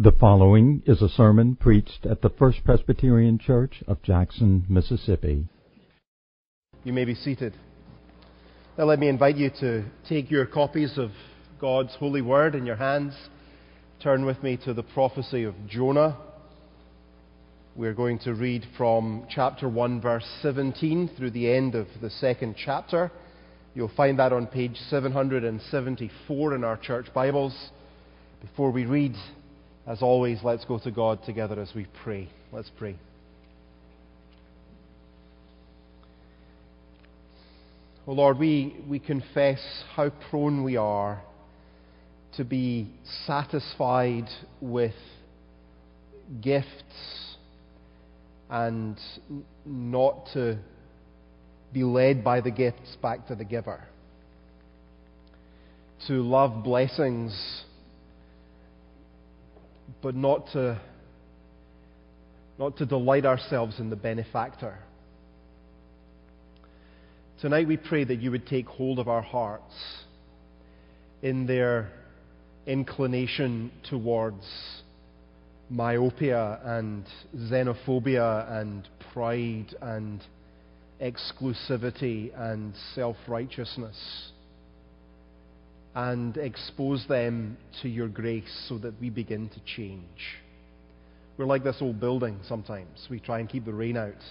The following is a sermon preached at the First Presbyterian Church of Jackson, Mississippi. You may be seated. Now let me invite you to take your copies of God's holy word in your hands. Turn with me to the prophecy of Jonah. We're going to read from chapter 1, verse 17 through the end of the second chapter. You'll find that on page 774 in our church Bibles. Before we read, as always, let's go to God together as we pray. Let's pray. Oh Lord, we confess how prone we are to be satisfied with gifts and not to be led by the gifts back to the giver. To love blessings, but not to delight ourselves in the benefactor. Tonight we pray that you would take hold of our hearts in their inclination towards myopia and xenophobia and pride and exclusivity and self-righteousness, and expose them to your grace so that we begin to change. We're like this old building sometimes. We try and keep the rain out.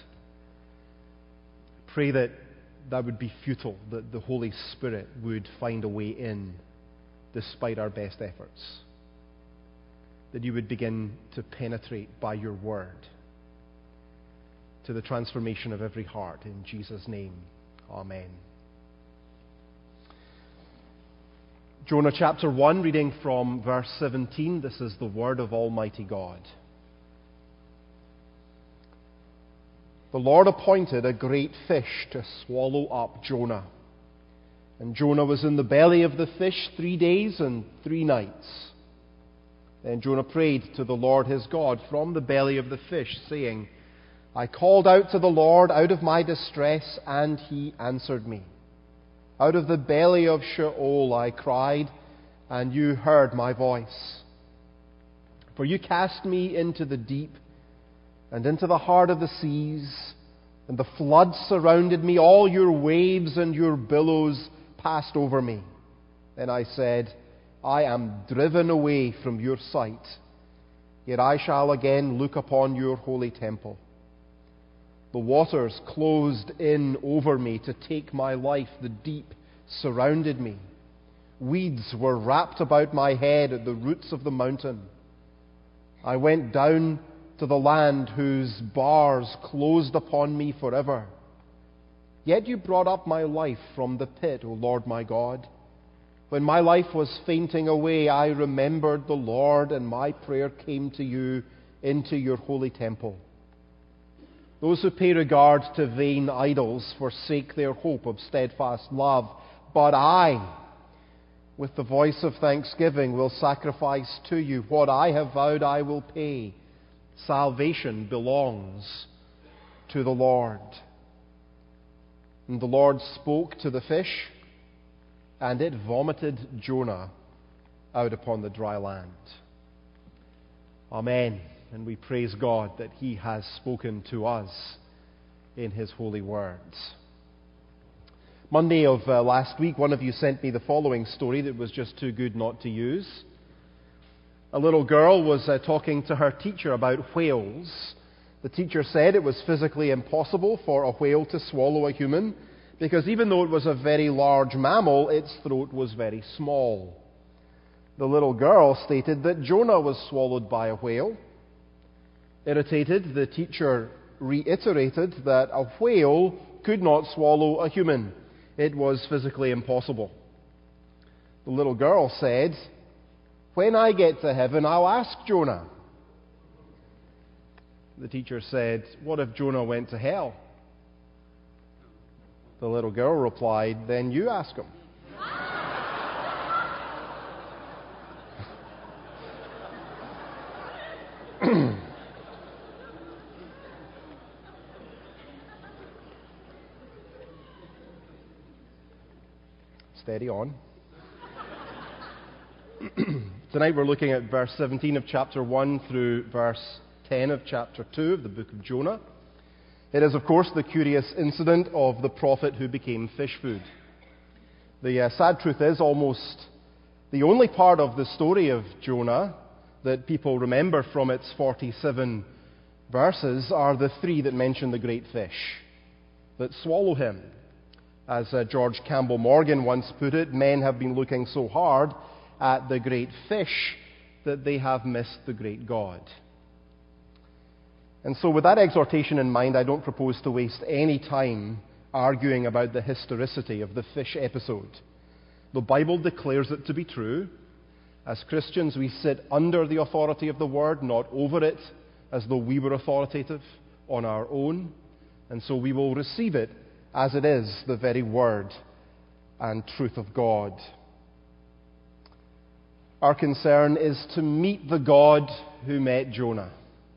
Pray that would be futile, that the Holy Spirit would find a way in despite our best efforts. That you would begin to penetrate by your word to the transformation of every heart. In Jesus' name, amen. Jonah chapter 1, reading from verse 17. This is the word of Almighty God. The Lord appointed a great fish to swallow up Jonah. And Jonah was in the belly of the fish 3 days and 3 nights. Then Jonah prayed to the Lord his God from the belly of the fish, saying, I called out to the Lord out of my distress, and he answered me. Out of the belly of Sheol I cried, and you heard my voice. For you cast me into the deep, and into the heart of the seas, and the floods surrounded me. All your waves and your billows passed over me. Then I said, I am driven away from your sight, yet I shall again look upon your holy temple. The waters closed in over me to take my life. The deep surrounded me. Weeds were wrapped about my head at the roots of the mountain. I went down to the land whose bars closed upon me forever. Yet you brought up my life from the pit, O Lord my God. When my life was fainting away, I remembered the Lord, and my prayer came to you into your holy temple. Those who pay regard to vain idols forsake their hope of steadfast love. But I, with the voice of thanksgiving, will sacrifice to you. What I have vowed I will pay. Salvation belongs to the Lord. And the Lord spoke to the fish, and it vomited Jonah out upon the dry land. Amen. And we praise God that He has spoken to us in His holy words. Monday of last week, one of you sent me the following story that was just too good not to use. A little girl was talking to her teacher about whales. The teacher said it was physically impossible for a whale to swallow a human because even though it was a very large mammal, its throat was very small. The little girl stated that Jonah was swallowed by a whale. Irritated, the teacher reiterated that a whale could not swallow a human. It was physically impossible. The little girl said, when I get to heaven, I'll ask Jonah. The teacher said, what if Jonah went to hell? The little girl replied, then you ask him. Steady on. Tonight we're looking at verse 17 of chapter 1 through verse 10 of chapter 2 of the book of Jonah. It is, of course, the curious incident of the prophet who became fish food. The sad truth is, almost the only part of the story of Jonah that people remember from its 47 verses are the three that mention the great fish that swallow him. As George Campbell Morgan once put it, men have been looking so hard at the great fish that they have missed the great God. And so with that exhortation in mind, I don't propose to waste any time arguing about the historicity of the fish episode. The Bible declares it to be true. As Christians, we sit under the authority of the Word, not over it, as though we were authoritative on our own. And so we will receive it as it is, the very Word and truth of God. Our concern is to meet the God who met Jonah.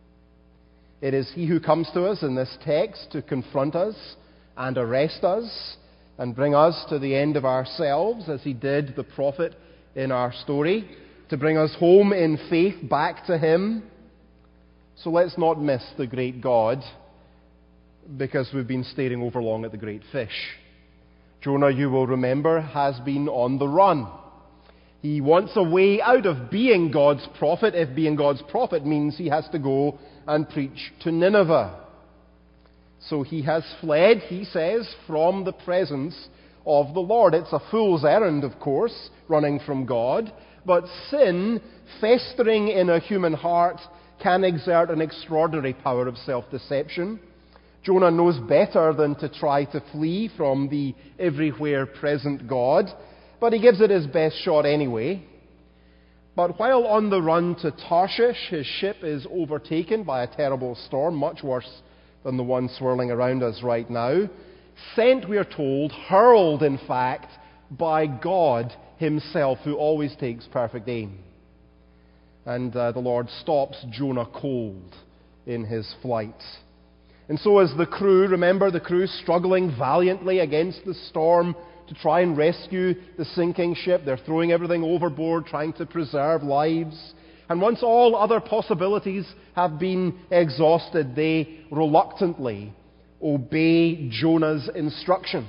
It is He who comes to us in this text to confront us and arrest us and bring us to the end of ourselves, as He did the prophet in our story, to bring us home in faith back to Him. So let's not miss the great God because we've been staring over long at the great fish. Jonah, you will remember, has been on the run. He wants a way out of being God's prophet, if being God's prophet means he has to go and preach to Nineveh. So he has fled, he says, from the presence of the Lord. It's a fool's errand, of course, running from God, but sin, festering in a human heart, can exert an extraordinary power of self-deception. Jonah knows better than to try to flee from the everywhere present God, but he gives it his best shot anyway. But while on the run to Tarshish, his ship is overtaken by a terrible storm, much worse than the one swirling around us right now. Sent, we are told, hurled, in fact, by God Himself, who always takes perfect aim. And the Lord stops Jonah cold in his flight. And so as the crew, remember the crew struggling valiantly against the storm to try and rescue the sinking ship. They're throwing everything overboard, trying to preserve lives. And once all other possibilities have been exhausted, they reluctantly obey Jonah's instructions.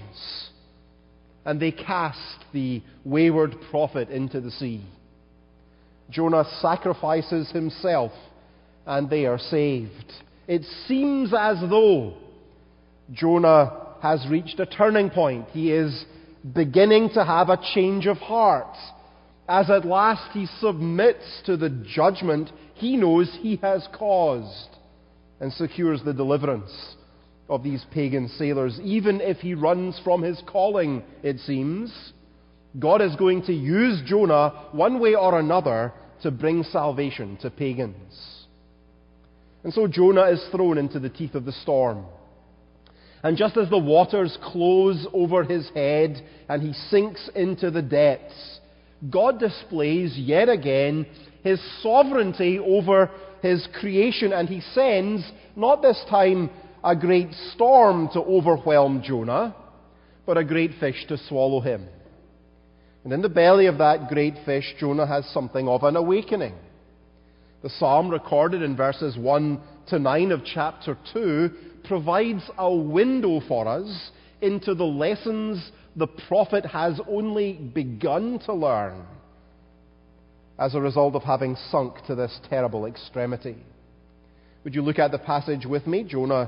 And they cast the wayward prophet into the sea. Jonah sacrifices himself, and they are saved. It seems as though Jonah has reached a turning point. He is beginning to have a change of heart, as at last he submits to the judgment he knows he has caused and secures the deliverance of these pagan sailors. Even if he runs from his calling, it seems, God is going to use Jonah one way or another to bring salvation to pagans. And so Jonah is thrown into the teeth of the storm. And just as the waters close over his head and he sinks into the depths, God displays yet again His sovereignty over His creation, and He sends, not this time a great storm to overwhelm Jonah, but a great fish to swallow him. And in the belly of that great fish, Jonah has something of an awakening. The psalm recorded in verses 1 to 9 of chapter 2 provides a window for us into the lessons the prophet has only begun to learn as a result of having sunk to this terrible extremity. Would you look at the passage with me? Jonah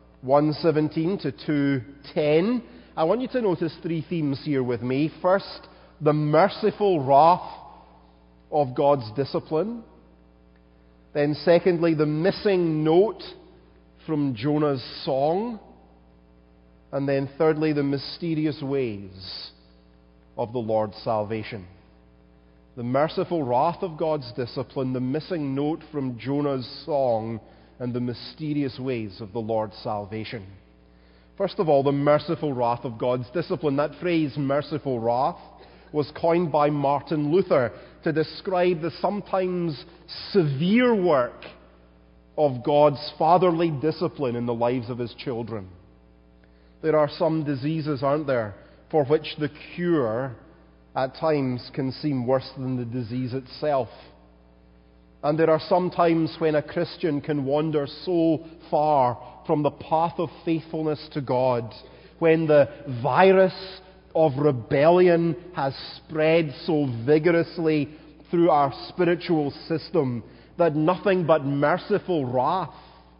1:17 to 2:10. I want you to notice three themes here with me. First, the merciful wrath of God's discipline. Then secondly, the missing note from Jonah's song. And then thirdly, the mysterious ways of the Lord's salvation. The merciful wrath of God's discipline, the missing note from Jonah's song, and the mysterious ways of the Lord's salvation. First of all, the merciful wrath of God's discipline. That phrase, merciful wrath, was coined by Martin Luther to describe the sometimes severe work of God's fatherly discipline in the lives of His children. There are some diseases, aren't there, for which the cure at times can seem worse than the disease itself. And there are some times when a Christian can wander so far from the path of faithfulness to God, when the virus of rebellion has spread so vigorously through our spiritual system that nothing but merciful wrath,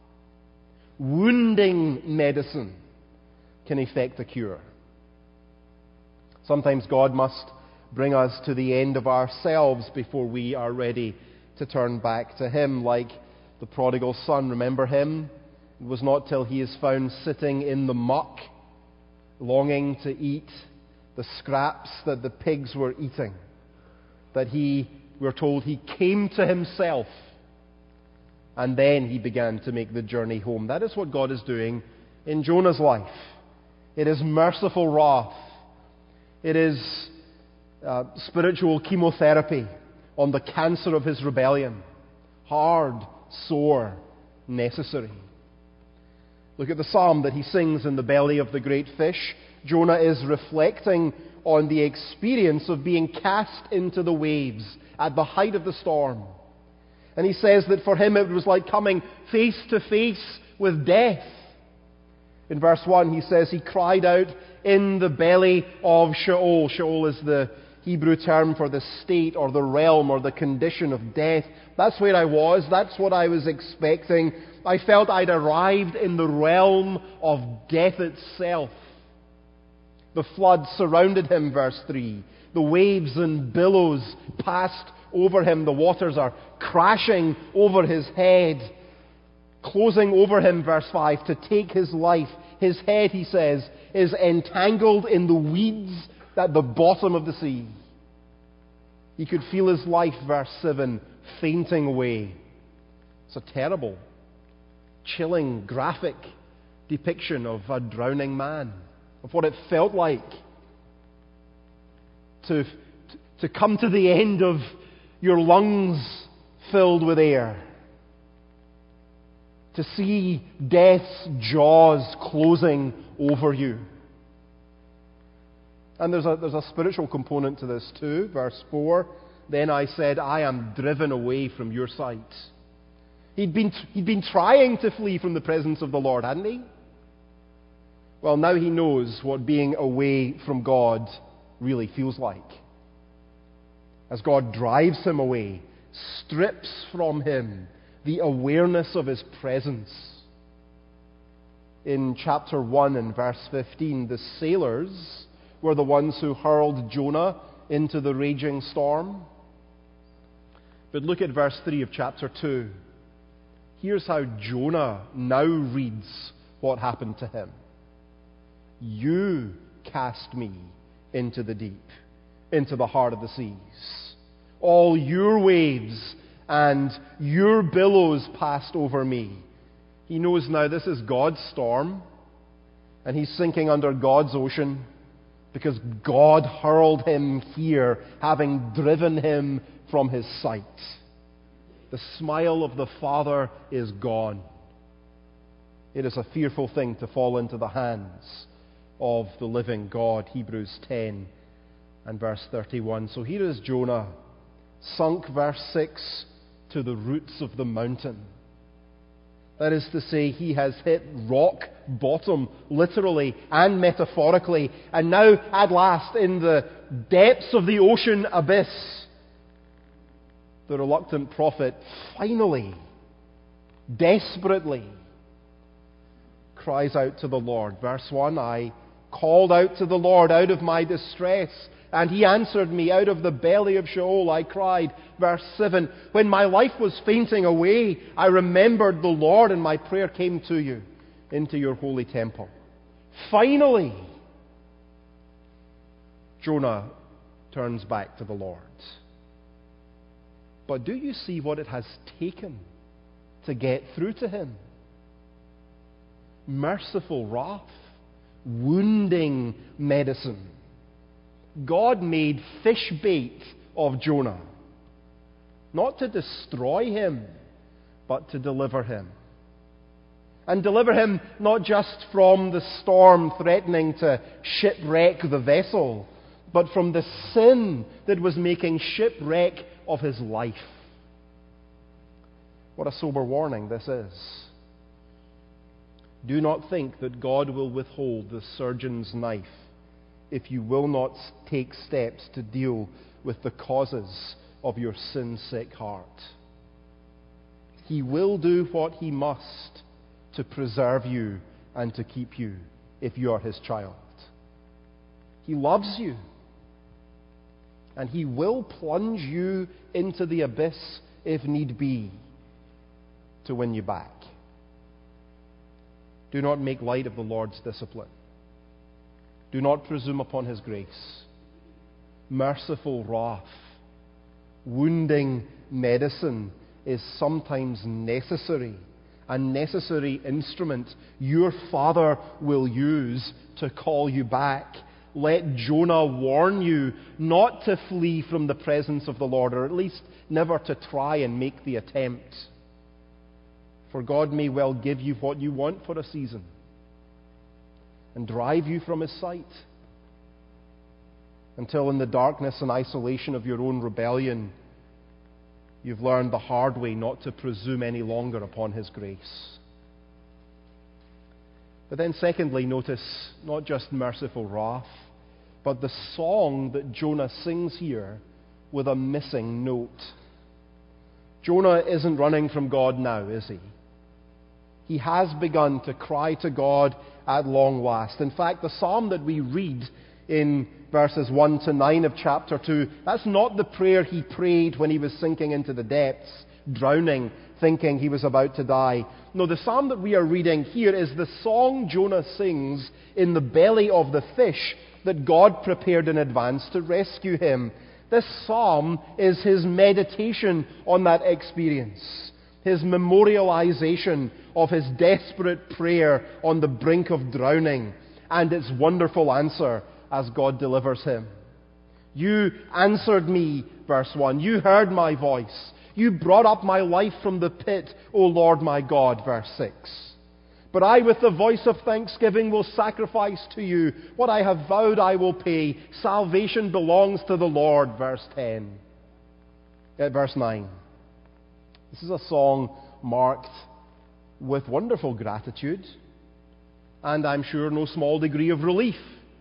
wounding medicine can effect a cure. Sometimes God must bring us to the end of ourselves before we are ready to turn back to Him, like the prodigal son. Remember him? It was not till he is found sitting in the muck, longing to eat the scraps that the pigs were eating, that we're told he came to himself, and then he began to make the journey home. That is what God is doing in Jonah's life. It is merciful wrath. It is spiritual chemotherapy on the cancer of his rebellion. Hard, sore, necessary. Look at the psalm that he sings in the belly of the great fish. Jonah is reflecting on the experience of being cast into the waves at the height of the storm. And he says that for him it was like coming face to face with death. In verse 1 he says he cried out in the belly of Sheol. Sheol is the Hebrew term for the state or the realm or the condition of death. That's where I was. That's what I was expecting. I felt I'd arrived in the realm of death itself. The flood surrounded him, verse 3. The waves and billows passed over him. The waters are crashing over his head, closing over him, verse 5, to take his life. His head, he says, is entangled in the weeds at the bottom of the sea. He could feel his life, verse 7, fainting away. It's a terrible, chilling, graphic depiction of a drowning man, of what it felt like to come to the end of your lungs filled with air, to see death's jaws closing over you. And there's a spiritual component to this too. Verse 4, then I said, I am driven away from your sight. He'd been trying to flee from the presence of the Lord, hadn't he? Well, now he knows what being away from God really feels like. As God drives him away, strips from him the awareness of his presence. In chapter 1 and verse 15, the sailors were the ones who hurled Jonah into the raging storm. But look at verse 3 of chapter 2. Here's how Jonah now reads what happened to him. You cast me into the deep, into the heart of the seas. All your waves and your billows passed over me. He knows now this is God's storm, and he's sinking under God's ocean because God hurled him here, having driven him from his sight. The smile of the Father is gone. It is a fearful thing to fall into the hands of the living God. Hebrews 10 and verse 31. So here is Jonah, sunk, verse 6, to the roots of the mountain. That is to say, he has hit rock bottom, literally and metaphorically, and now, at last, in the depths of the ocean abyss, the reluctant prophet finally, desperately, cries out to the Lord. Verse 1, I called out to the Lord out of my distress, and he answered me. Out of the belly of Sheol I cried. Verse 7, when my life was fainting away, I remembered the Lord, and my prayer came to you into your holy temple. Finally, Jonah turns back to the Lord. But do you see what it has taken to get through to him? Merciful wrath, wounding medicine. God made fish bait of Jonah, not to destroy him, but to deliver him. And deliver him not just from the storm threatening to shipwreck the vessel, but from the sin that was making shipwreck of his life. What a sober warning this is. Do not think that God will withhold the surgeon's knife if you will not take steps to deal with the causes of your sin-sick heart. He will do what he must to preserve you and to keep you if you are his child. He loves you, and he will plunge you into the abyss if need be to win you back. Do not make light of the Lord's discipline. Do not presume upon his grace. Merciful wrath, wounding medicine is sometimes necessary, a necessary instrument your Father will use to call you back. Let Jonah warn you not to flee from the presence of the Lord, or at least never to try and make the attempt. For God may well give you what you want for a season and drive you from his sight until in the darkness and isolation of your own rebellion, you've learned the hard way not to presume any longer upon his grace. But then secondly, notice not just merciful wrath, but the song that Jonah sings here with a missing note. Jonah isn't running from God now, is he? He has begun to cry to God at long last. In fact, the psalm that we read in verses 1 to 9 of chapter 2, that's not the prayer he prayed when he was sinking into the depths, drowning, thinking he was about to die. No, the psalm that we are reading here is the song Jonah sings in the belly of the fish that God prepared in advance to rescue him. This psalm is his meditation on that experience, his memorialization of his desperate prayer on the brink of drowning, and its wonderful answer as God delivers him. You answered me, verse 1. You heard my voice. You brought up my life from the pit, O Lord my God, verse 6. But I, with the voice of thanksgiving, will sacrifice to you. What I have vowed I will pay. Salvation belongs to the Lord, verse 9. This is a song marked with wonderful gratitude, and I'm sure no small degree of relief.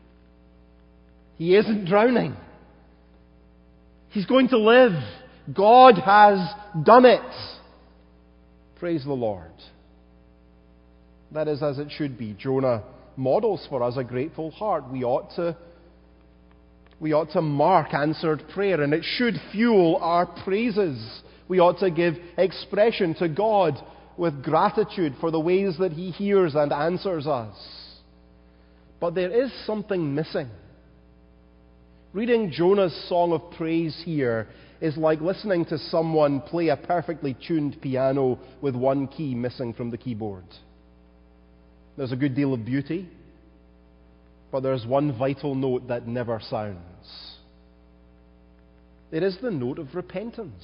He isn't drowning. He's going to live. God has done it. Praise the Lord. That is as it should be. Jonah models for us a grateful heart. We ought to mark answered prayer, and it should fuel our praises. We ought to give expression to God with gratitude for the ways that he hears and answers us. But there is something missing. Reading Jonah's song of praise here is like listening to someone play a perfectly tuned piano with one key missing from the keyboard. There's a good deal of beauty, but there's one vital note that never sounds. It is the note of repentance.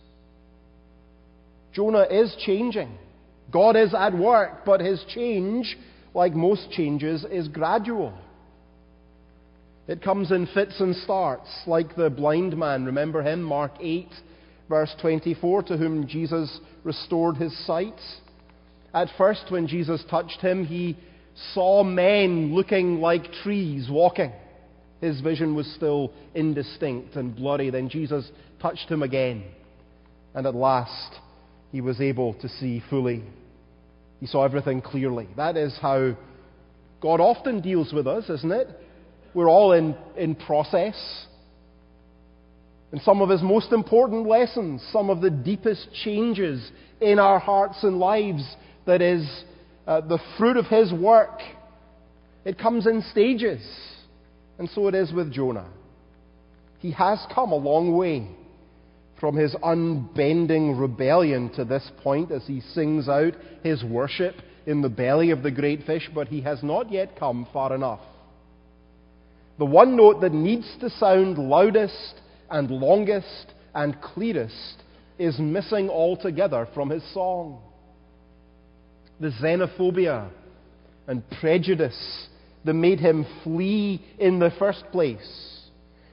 Jonah is changing. God is at work, but his change, like most changes, is gradual. It comes in fits and starts, like the blind man. Remember him, Mark 8, verse 24, to whom Jesus restored his sight. At first, when Jesus touched him, he saw men looking like trees walking. His vision was still indistinct and blurry. Then Jesus touched him again, and at last he was able to see fully. He saw everything clearly. That is how God often deals with us, isn't it? We're all in process. And some of his most important lessons, some of the deepest changes in our hearts and lives, that is the fruit of his work, it comes in stages. And so it is with Jonah. He has come a long way from his unbending rebellion to this point as he sings out his worship in the belly of the great fish, but he has not yet come far enough. The one note that needs to sound loudest and longest and clearest is missing altogether from his song. The xenophobia and prejudice that made him flee in the first place,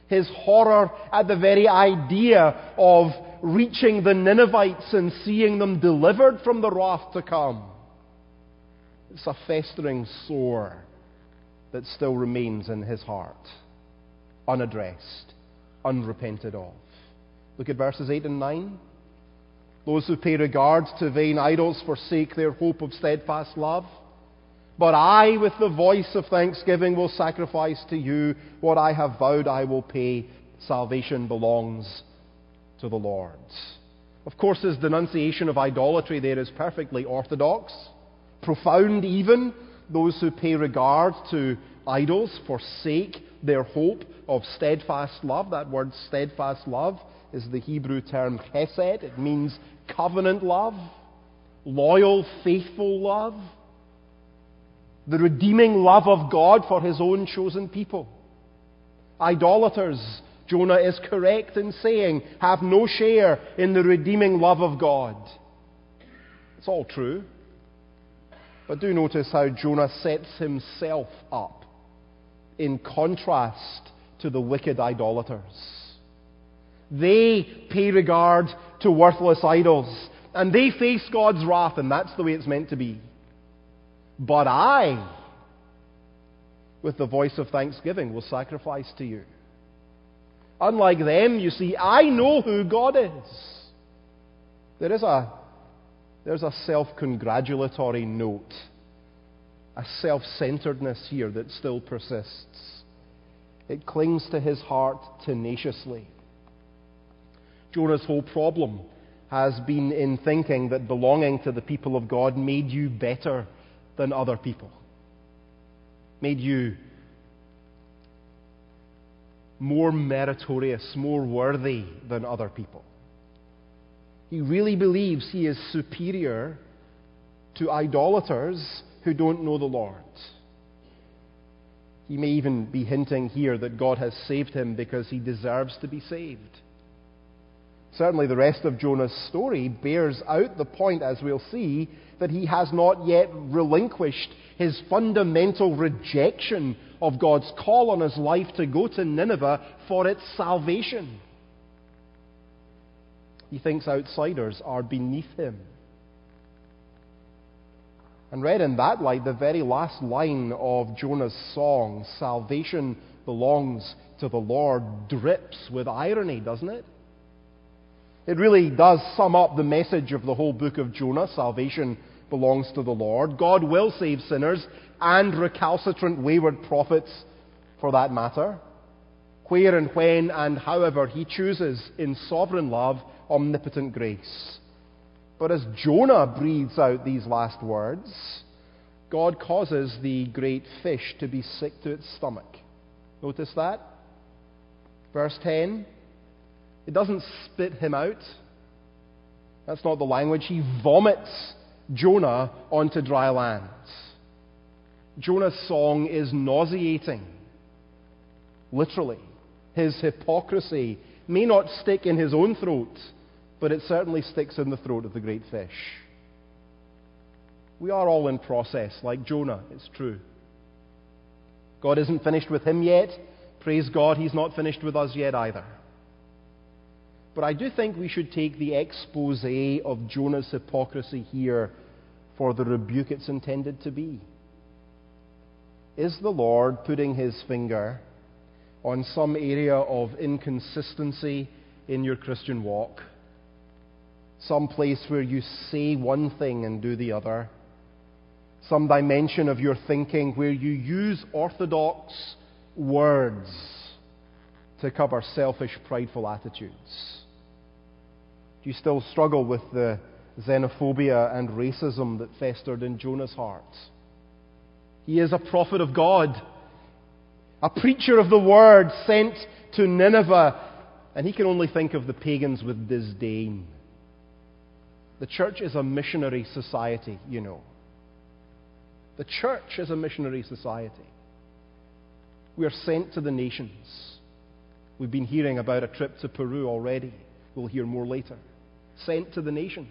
his horror at the very idea of reaching the Ninevites and seeing them delivered from the wrath to come. It's a festering sore that still remains in his heart, unaddressed, unrepented of. Look at verses 8 and 9. Those who pay regard to vain idols forsake their hope of steadfast love. But I, with the voice of thanksgiving, will sacrifice to you what I have vowed I will pay. Salvation belongs to the Lord. Of course, his denunciation of idolatry there is perfectly orthodox, profound even. Those who pay regard to idols forsake their hope of steadfast love. That word steadfast love is the Hebrew term chesed. It means covenant love, loyal, faithful love. The redeeming love of God for his own chosen people. Idolaters, Jonah is correct in saying, have no share in the redeeming love of God. It's all true. But do notice how Jonah sets himself up in contrast to the wicked idolaters. They pay regard to worthless idols, and they face God's wrath, and that's the way it's meant to be. But I, with the voice of thanksgiving, will sacrifice to you. Unlike them, you see, I know who God is. There's a self-congratulatory note, a self-centeredness here that still persists. It clings to his heart tenaciously. Jonah's whole problem has been in thinking that belonging to the people of God made you better than other people, made you more meritorious, more worthy than other people. He really believes he is superior to idolaters who don't know the Lord. He may even be hinting here that God has saved him because he deserves to be saved. Certainly the rest of Jonah's story bears out the point, as we'll see, that he has not yet relinquished his fundamental rejection of God's call on his life to go to Nineveh for its salvation. He thinks outsiders are beneath him. And read in that light, the very last line of Jonah's song, "Salvation belongs to the Lord," drips with irony, doesn't it? It really does sum up the message of the whole book of Jonah. Salvation belongs to the Lord. God will save sinners and recalcitrant wayward prophets for that matter, where and when and however he chooses in sovereign love, omnipotent grace. But as Jonah breathes out these last words, God causes the great fish to be sick to its stomach. Notice that? Verse 10. It doesn't spit him out. That's not the language. He vomits Jonah onto dry land. Jonah's song is nauseating. Literally. His hypocrisy may not stick in his own throat, but it certainly sticks in the throat of the great fish. We are all in process, like Jonah, it's true. God isn't finished with him yet. Praise God, he's not finished with us yet either. But I do think we should take the expose of Jonah's hypocrisy here for the rebuke it's intended to be. Is the Lord putting his finger on some area of inconsistency in your Christian walk? Some place where you say one thing and do the other? Some dimension of your thinking where you use orthodox words to cover selfish, prideful attitudes? Do you still struggle with the xenophobia and racism that festered in Jonah's heart? He is a prophet of God, a preacher of the word sent to Nineveh, and he can only think of the pagans with disdain. The church is a missionary society, you know. The church is a missionary society. We are sent to the nations. We've been hearing about a trip to Peru already. We'll hear more later. Sent to the nations.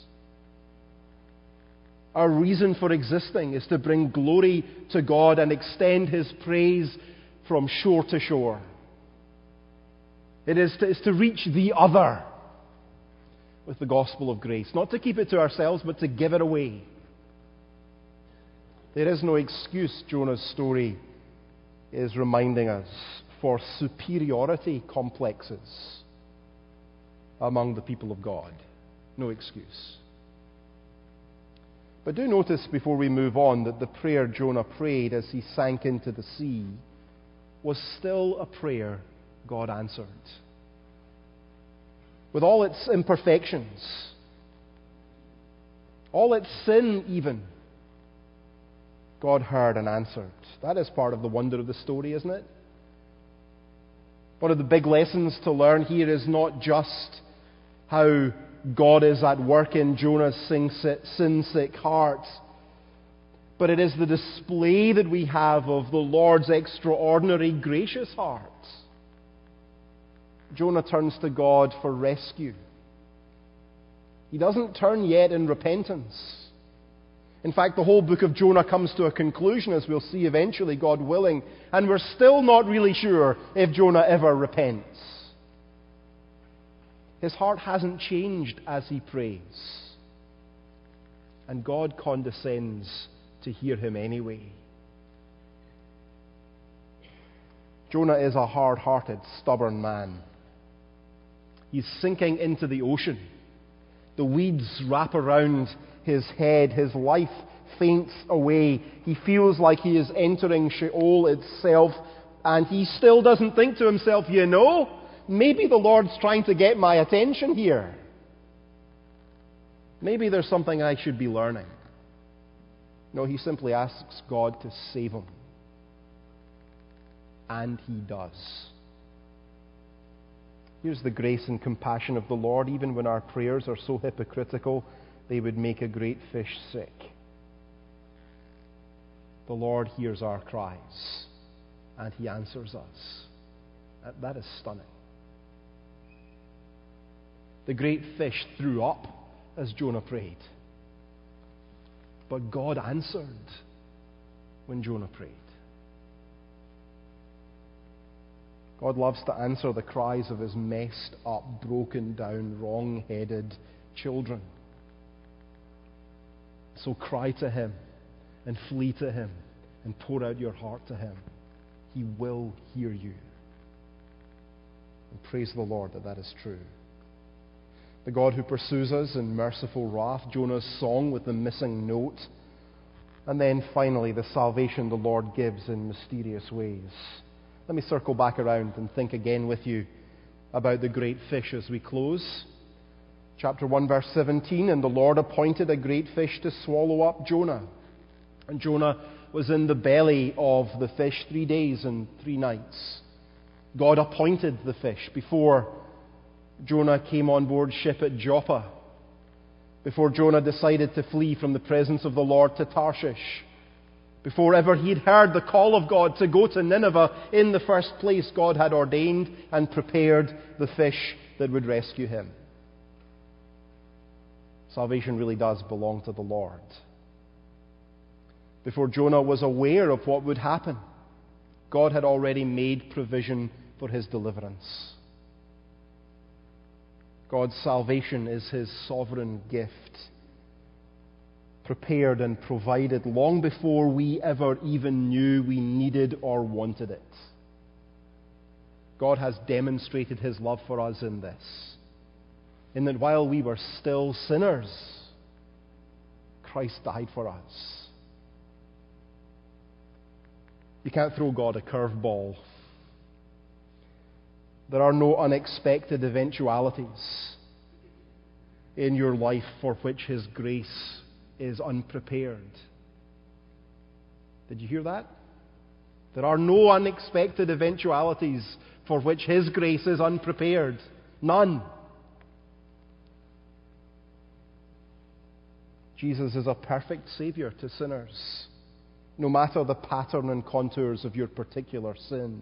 Our reason for existing is to bring glory to God and extend his praise from shore to shore. It is to reach the other with the gospel of grace. Not to keep it to ourselves, but to give it away. There is no excuse, Jonah's story is reminding us, for superiority complexes among the people of God. No excuse. But do notice before we move on that the prayer Jonah prayed as he sank into the sea was still a prayer God answered. With all its imperfections, all its sin even, God heard and answered. That is part of the wonder of the story, isn't it? One of the big lessons to learn here is not just how God is at work in Jonah's sin-sick heart, but it is the display that we have of the Lord's extraordinary gracious heart. Jonah turns to God for rescue. He doesn't turn yet in repentance. In fact, the whole book of Jonah comes to a conclusion, as we'll see eventually, God willing, and we're still not really sure if Jonah ever repents. His heart hasn't changed as he prays. And God condescends to hear him anyway. Jonah is a hard-hearted, stubborn man. He's sinking into the ocean. The weeds wrap around his head. His life faints away. He feels like he is entering Sheol itself, and he still doesn't think to himself, maybe the Lord's trying to get my attention here. Maybe there's something I should be learning. No, he simply asks God to save him. And he does. Here's the grace and compassion of the Lord. Even when our prayers are so hypocritical, they would make a great fish sick. The Lord hears our cries, and he answers us. That is stunning. The great fish threw up as Jonah prayed. But God answered when Jonah prayed. God loves to answer the cries of his messed up, broken down, wrong-headed children. So cry to him and flee to him and pour out your heart to him. He will hear you. And praise the Lord that is true. The God who pursues us in merciful wrath, Jonah's song with the missing note, and then finally the salvation the Lord gives in mysterious ways. Let me circle back around and think again with you about the great fish as we close. Chapter 1, verse 17, and the Lord appointed a great fish to swallow up Jonah. And Jonah was in the belly of the fish 3 days and 3 nights. God appointed the fish before Jonah came on board ship at Joppa, before Jonah decided to flee from the presence of the Lord to Tarshish, before ever he'd heard the call of God to go to Nineveh in the first place. God had ordained and prepared the fish that would rescue him. Salvation really does belong to the Lord. Before Jonah was aware of what would happen, God had already made provision for his deliverance. God's salvation is his sovereign gift, prepared and provided long before we ever even knew we needed or wanted it. God has demonstrated his love for us in this, in that while we were still sinners, Christ died for us. You can't throw God a curveball. There are no unexpected eventualities in your life for which his grace is unprepared. Did you hear that? There are no unexpected eventualities for which his grace is unprepared. None. Jesus is a perfect Savior to sinners, no matter the pattern and contours of your particular sin.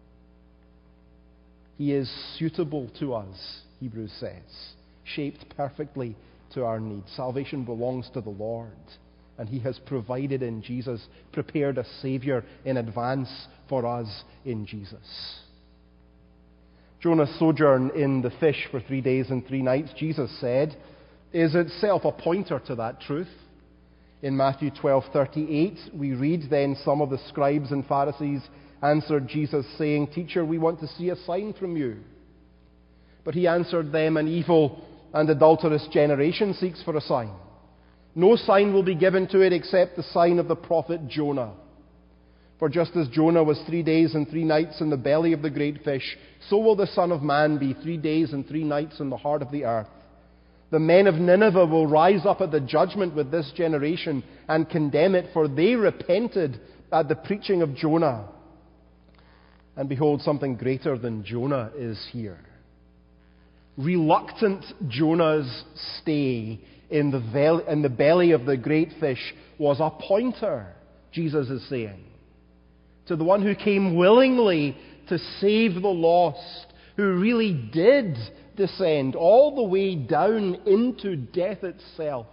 He is suitable to us, Hebrews says, shaped perfectly to our needs. Salvation belongs to the Lord, and he has provided in Jesus, prepared a Savior in advance for us in Jesus. Jonah's sojourn in the fish for 3 days and 3 nights, Jesus said, is itself a pointer to that truth. In Matthew 12:38, we read, "Then some of the scribes and Pharisees answered Jesus, saying, 'Teacher, we want to see a sign from you.' But he answered them, 'An evil and adulterous generation seeks for a sign. No sign will be given to it except the sign of the prophet Jonah. For just as Jonah was 3 days and 3 nights in the belly of the great fish, so will the Son of Man be 3 days and 3 nights in the heart of the earth. The men of Nineveh will rise up at the judgment with this generation and condemn it, for they repented at the preaching of Jonah. And behold, something greater than Jonah is here. Reluctant Jonah's stay in the belly of the great fish was a pointer, Jesus is saying, to the one who came willingly to save the lost, who really did descend all the way down into death itself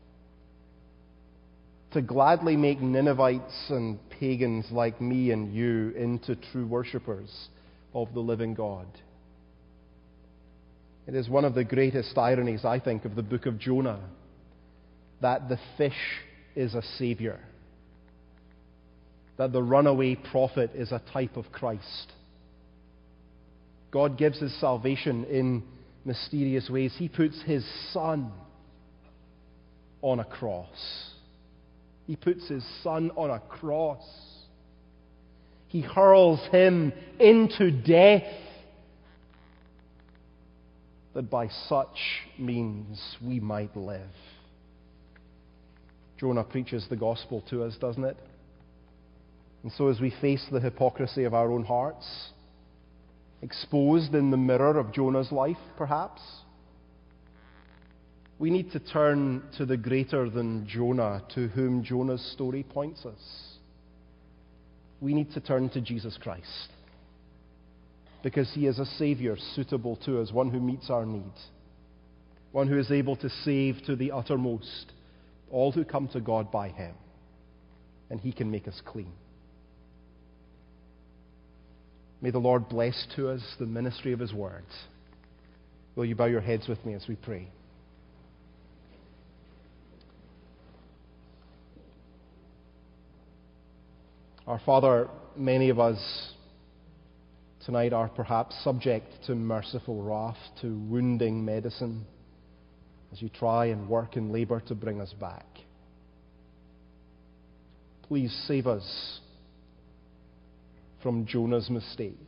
to gladly make Ninevites and pagans like me and you into true worshippers of the living God. It is one of the greatest ironies, I think, of the book of Jonah that the fish is a savior, that the runaway prophet is a type of Christ. God gives his salvation in mysterious ways. He puts his Son on a cross. He puts his Son on a cross. He hurls him into death, that by such means we might live. Jonah preaches the gospel to us, doesn't it? And so as we face the hypocrisy of our own hearts, exposed in the mirror of Jonah's life, perhaps, we need to turn to the greater than Jonah, to whom Jonah's story points us. We need to turn to Jesus Christ, because he is a Savior suitable to us, one who meets our need, one who is able to save to the uttermost all who come to God by him, and he can make us clean. May the Lord bless to us the ministry of his word. Will you bow your heads with me as we pray? Our Father, many of us tonight are perhaps subject to merciful wrath, to wounding medicine, as you try and work and labor to bring us back. Please save us from Jonah's mistake,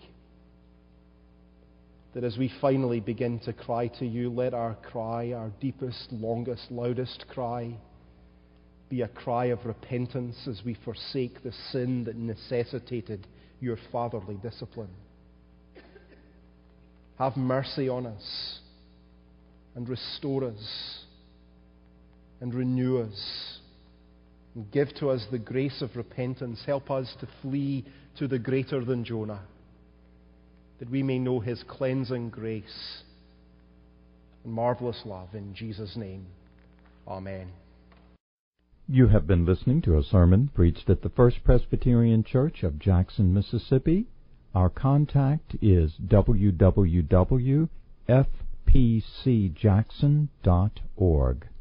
that as we finally begin to cry to you, let our cry, our deepest, longest, loudest cry, be a cry of repentance as we forsake the sin that necessitated your fatherly discipline. Have mercy on us and restore us and renew us and give to us the grace of repentance. Help us to flee to the greater than Jonah, that we may know his cleansing grace and marvelous love. In Jesus' name, amen. You have been listening to a sermon preached at the First Presbyterian Church of Jackson, Mississippi. Our contact is www.fpcjackson.org.